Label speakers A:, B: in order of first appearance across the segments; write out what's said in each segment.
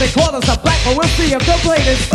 A: they call us a black, but we'll see if they'll play this.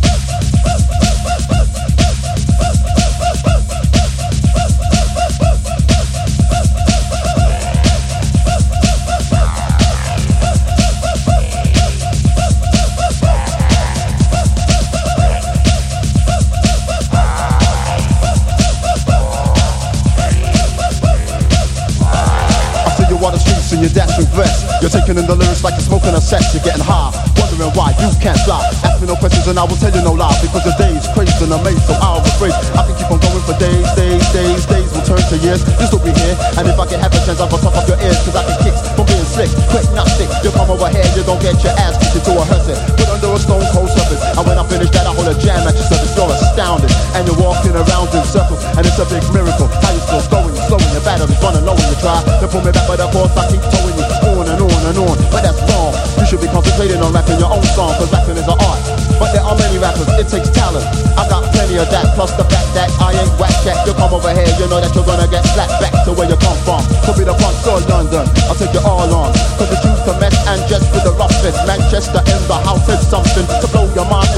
B: In your dashing vest, you're taking in the lyrics like you're smoking a set. You're getting high, wondering why you can't fly. Ask me no questions and I will tell you no lie. Because the day's crazy and amazing, so I'll rephrase. I can keep on going for days. Days will turn to years. This will be here, and if I can have a chance, I'll top up your ears. Cause I can kicks from being slick, quick, not thick. You come over here, you don't get your ass kicked into a hearse. Put under a stone cold surface. And when I finish that, I hold a jam at your surface. You're astounded, and you're walking around in circles, and it's a big miracle. How you still going, you're slowing, your battery's running low when you try to pull me back, but of course I keep towing you on and on and on. But that's wrong. You should be concentrating on rapping your own song, cause rapping is an art. But there are many rappers, it takes talent. I got plenty of that, plus the fact that I ain't whack cat. You come over here, you know that you're gonna get slapped back to where you come from. Could be the Bronx or London, I'll take you all on. Cause it's used to mess and just with the roughest. Manchester in the house is something to blow your mind